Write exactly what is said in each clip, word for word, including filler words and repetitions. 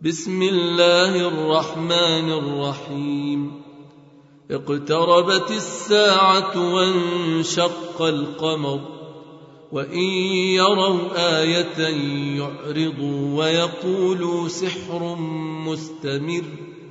بسم الله الرحمن الرحيم. اقتربت الساعة وانشق القمر وإن يروا آية يعرضوا ويقولوا سحر مستمر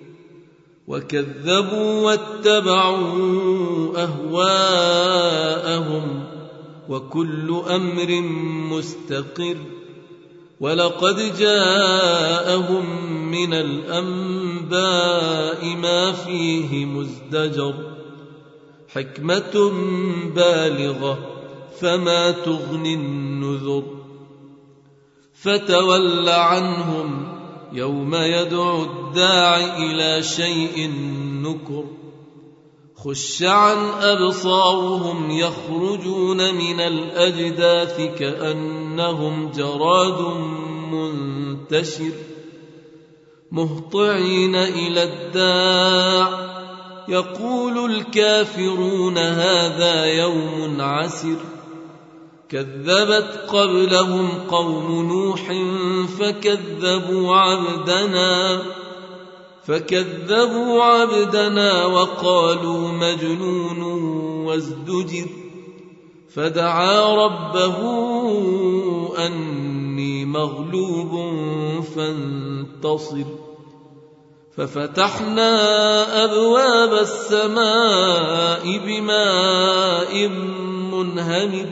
وكذبوا واتبعوا أهواءهم وكل أمر مستقر ولقد جاءهم من الأنباء ما فيه مزدجر حكمة بالغة فما تغني النذر فتول عنهم يوم يدعو الداع إلى شيء نكر خش عن أبصارهم يخرجون من الأجداث كأنهم جراد منتشر مهطعين إلى الداع يقول الكافرون هذا يوم عسر كذبت قبلهم قوم نوح فكذبوا عبدنا فكذبوا عبدنا وقالوا مجنون وازدجر فدعا ربه أني مغلوب فانتصر ففتحنا أبواب السماء بماء منهمر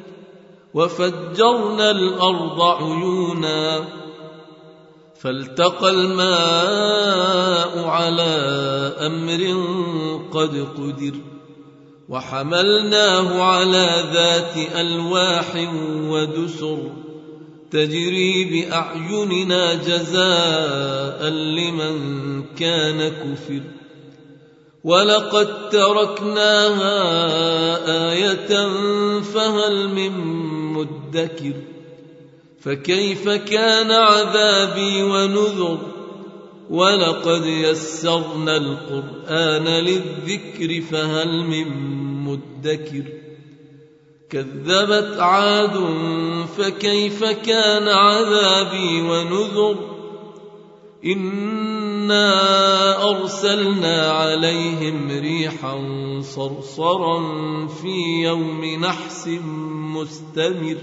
وفجرنا الأرض عيونا فالتقى الماء على أمر قد قدر وحملناه على ذات ألواح ودسر تجري بأعيننا جزاء لمن كان كفر ولقد تركناها آية فهل من مدكر فكيف كان عذابي ونذر ولقد يسرنا القرآن للذكر فهل من مدكر كذبت عاد فكيف كان عذابي ونذر إنا أرسلنا عليهم ريحا صرصرا في يوم نحس مستمر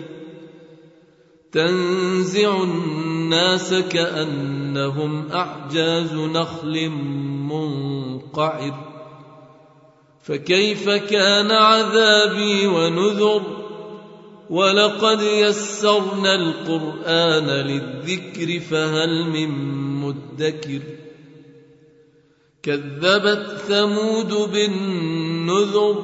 تنزع الناس كأنهم أعجاز نخل منقعر فكيف كان عذابي ونذر ولقد يسرنا القرآن للذكر فهل من مدكر كذبت ثمود بالنذر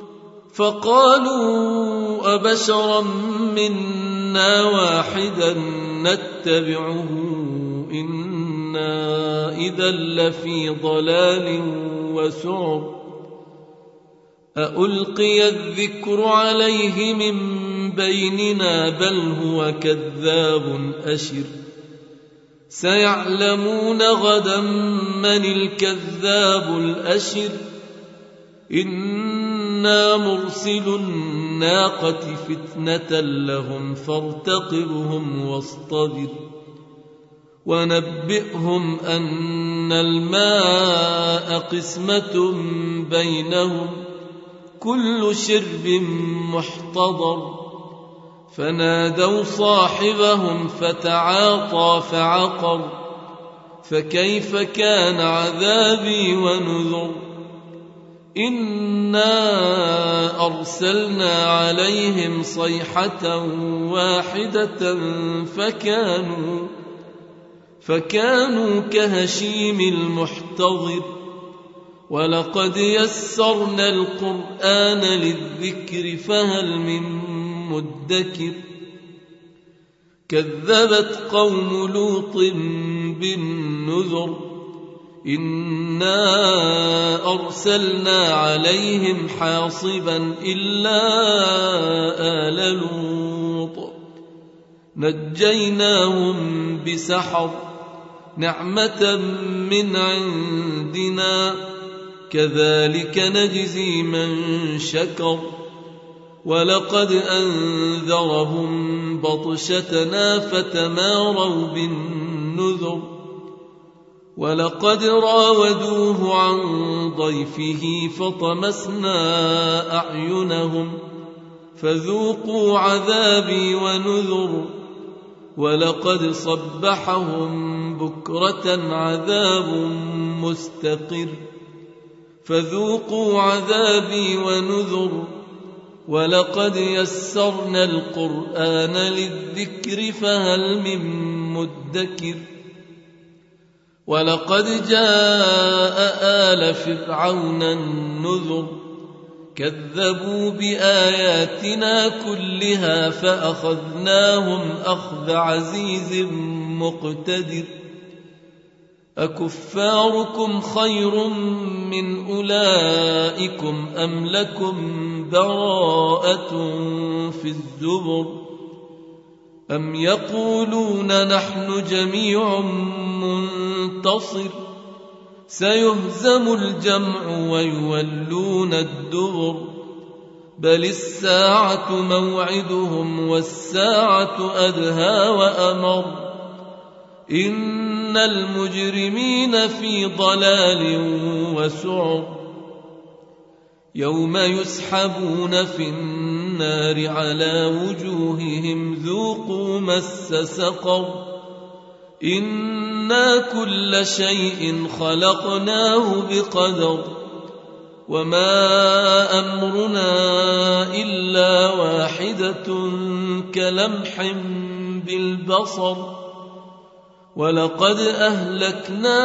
فقالوا أبشرا منا واحدا نتبعه إنا إذا لفي ضلال وسعر أألقي الذكر عليه من بيننا بل هو كذاب أشر سيعلمون غدا من الكذاب الأشر إنا مرسل الناقة فتنة لهم فارتقبهم واصطبر ونبئهم أن الماء قسمة بينهم كل شرب محتضر فنادوا صاحبهم فتعاطى فعقر فكيف كان عذابي ونذر إنا أرسلنا عليهم صيحة واحدة فكانوا فكانوا كهشيم المحتضر ولقد يسرنا القرآن للذكر فهل من مدكر كذبت قوم لوط بالنذر إنا أرسلنا عليهم حاصبا إلا آل لوط نجيناهم بسحر نعمة من عندنا كذلك نجزي من شكر ولقد أنذرهم بطشتنا فتماروا بالنذر ولقد راودوه عن ضيفه فطمسنا أعينهم فذوقوا عذابي ونذر ولقد صبحهم بكرة عذاب مستقر فذوقوا عذابي ونذر ولقد يسرنا القرآن للذكر فهل من مدكر ولقد جاء آل فرعون النذر كذبوا بآياتنا كلها فأخذناهم أخذ عزيز مقتدر أكفاركم خير من أولئكم أم لكم براءة في الزبر أم يقولون نحن جميع منتصر سيهزم الجمع ويولون الدبر بل الساعة موعدهم والساعة أدهى وأمر إن المجرمين في ضلال وسعر يوم يسحبون في النار على وجوههم ذوقوا مس سقر إنا كل شيء خلقناه بقدر وما أمرنا إلا واحدة كلمح بالبصر ولقد أهلكنا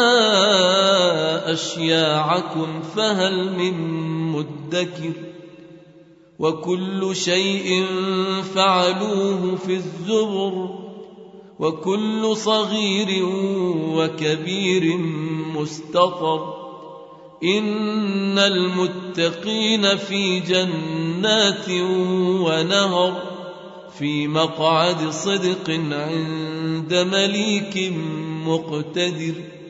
أشياعكم فهل من مدكر وكل شيء فعلوه في الزبر وكل صغير وكبير مستطر إن المتقين في جنات ونهر في مقعد صدق عند مليك مقتدر